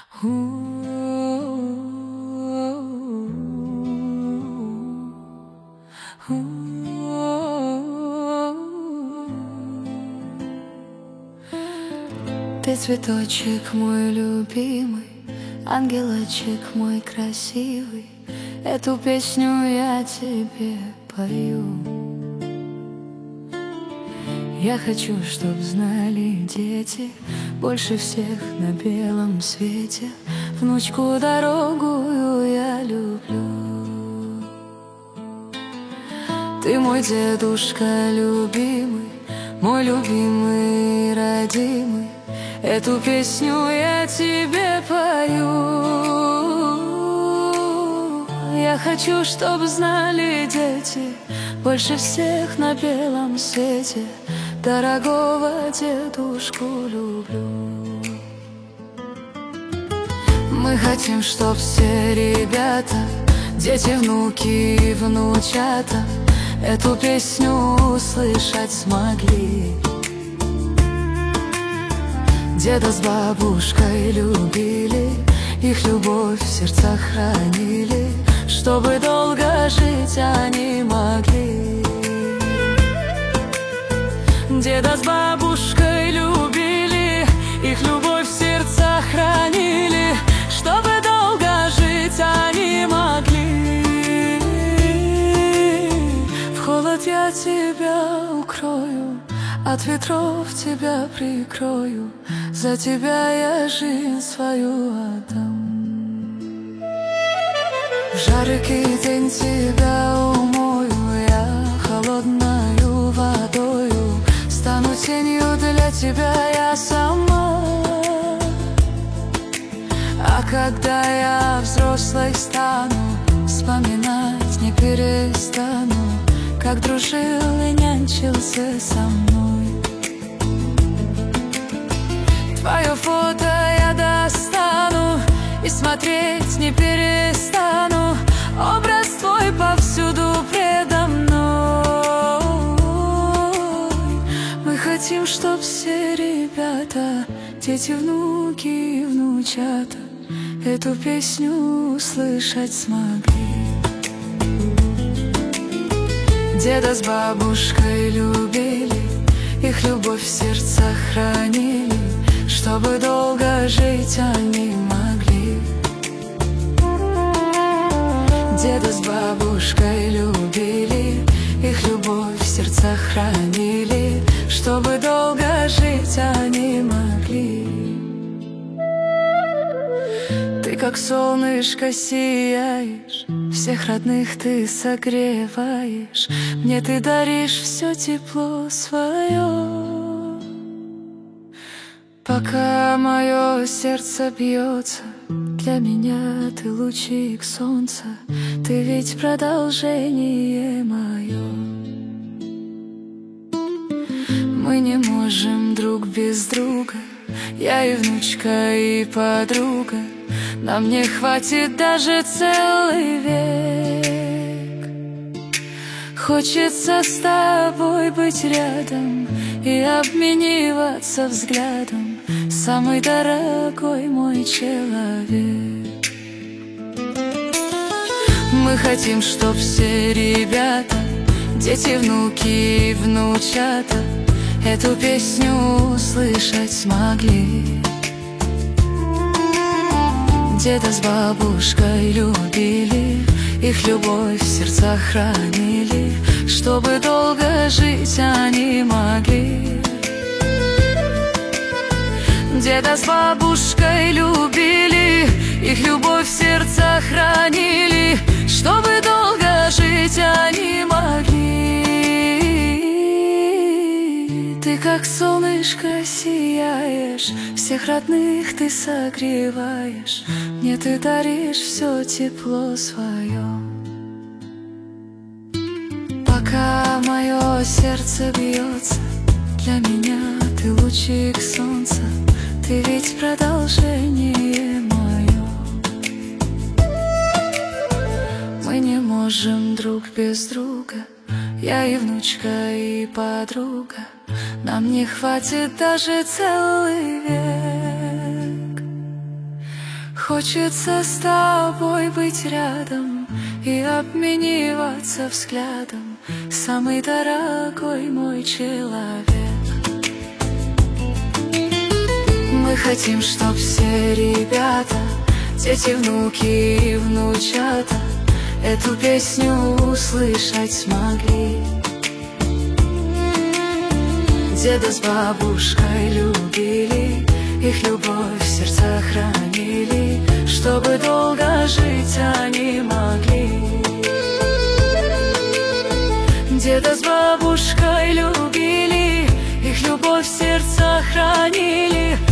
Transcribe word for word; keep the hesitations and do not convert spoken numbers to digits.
Ты цветочек мой любимый, ангелочек мой красивый, эту песню я тебе пою. Я хочу, чтоб знали дети, больше всех на белом свете, внучку дорогую я люблю. Ты мой дедушка любимый, мой любимый родимый, эту песню я тебе пою. Я хочу, чтоб знали дети, больше всех на белом свете, дорогого дедушку люблю. Мы хотим, чтоб все ребята, дети, внуки и внучата, эту песню услышать смогли. Деда с бабушкой любили, их любовь в сердцах хранили, чтобы долго жить они могли. Деда с бабушкой любили, их любовь в сердцах хранили, чтобы долго жить они могли. В холод я тебя укрою, от ветров тебя прикрою, за тебя я жизнь свою отдам. В жаркий день тебя умою я холодною водою, стану тенью для тебя я сама. А когда я взрослой стану, вспоминать не перестану, как дружил и нянчился со мной. Твое фото я достану и смотреть не перестану, образ твой повсюду предо мной. Мы хотим, чтоб все ребята, дети, внуки и внучата, эту песню услышать смогли. Деда с бабушкой любили, их любовь в сердцах хранили, чтобы долго жить они могли. Деда с бабушкой любили, их любовь в сердцах хранили, чтобы долго жить они могли. Ты как солнышко сияешь, всех родных ты согреваешь, мне ты даришь все тепло свое. Пока мое сердце бьется, для меня ты лучик солнца, ты ведь продолжение мое. Мы не можем друг без друга, я и внучка, и подруга, нам не хватит даже целый век. Хочется с тобой быть рядом и обмениваться взглядом, самый дорогой мой человек. Мы хотим, чтоб все ребята, дети, внуки и внучата, эту песню услышать смогли. Деда с бабушкой любили, их любовь в сердцах хранили, чтобы долго жить они могли. Деда с бабушкой любили, их любовь в сердцах хранили, чтобы долго жить они могли. Ты как солнышко сияешь, всех родных ты согреваешь, мне ты даришь все тепло свое. Пока мое сердце бьется, для меня ты лучик солнца, ты ведь продолжение мое. Мы не можем друг без друга, я и внучка, и подруга, нам не хватит даже целый век. Хочется с тобой быть рядом и обмениваться взглядом, самый дорогой мой человек. Мы хотим, чтоб все ребята, дети, внуки и внучата эту песню услышать смогли. Деда с бабушкой любили, их любовь в сердцах хранили, чтобы долго жить они могли. Деда с бабушкой любили, их любовь в сердцах хранили,